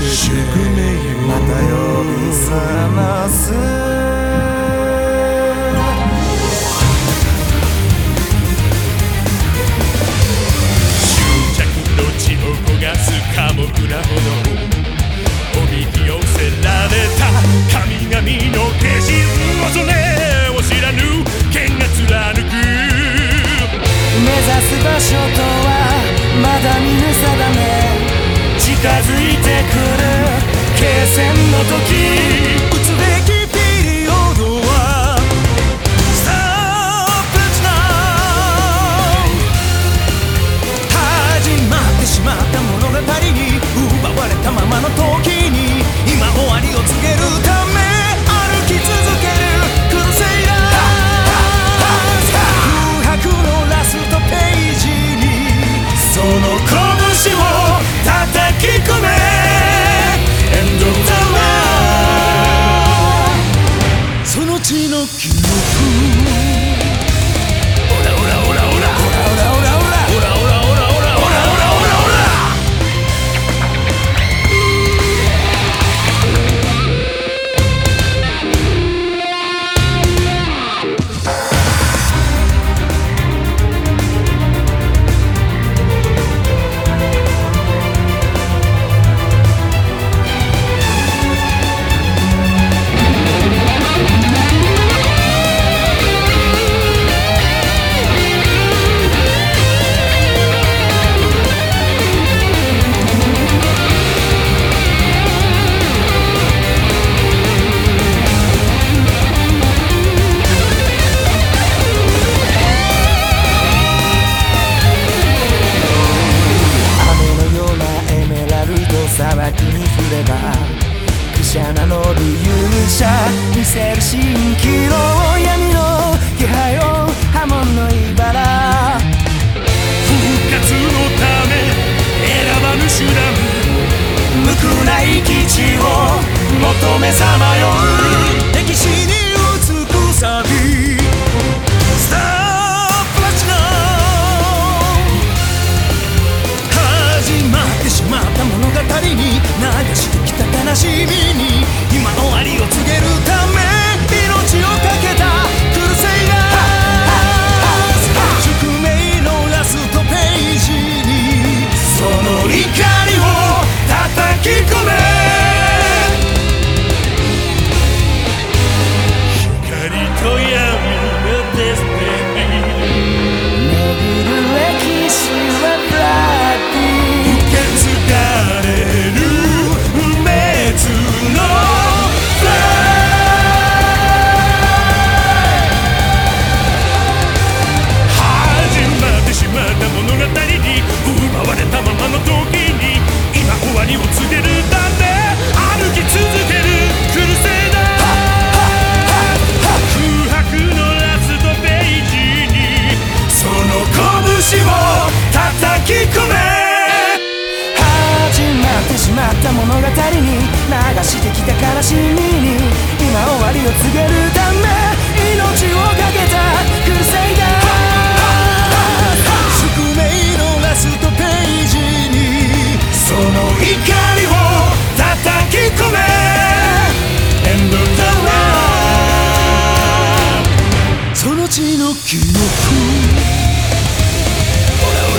宿命また呼び覚ます執着の血を焦がす寡黙なほどおびき寄せられた神々の化身恐れを知らぬ剣が貫く目指す場所とはまだ見ぬ定め近づいてくる決戦の時打つべきピリオドは Stop it now 始まってしまった物語に奪われたままの時に今終わりを告げるため歩き続けるクルセイダー空白のラストページにその拳を叩き込め End of the world その血の記憶オラオラオラオラオラオラオラオラオラオラオラオラオラオラオラオラ砂漠に降ればクシャ名乗る勇者見せる蜃気楼闇の気配を波紋の茨復活のため選ばぬ手段無垢な生地を求めさまよう歴史に美さびスタープラチナ始まってしまった物語に流してきた悲しみに今終わりを告げるため命をかけたクルセイダー宿命のラストページにその怒りを叩き込め光と闇のデスティニー巡る歴史はブラッディ受け継がれる不滅のフライ始まってしまった物語に奪われたままの時に今終わりを告げるため歩き続けるクルセイダー空白のラストページにその拳を叩き込め始まってしまった物語に流してきた悲しみに今終わりを告げるため命をかけたクルセイダー宿命のラストページにその怒りを叩き込め End of the world その血の記憶オラオラ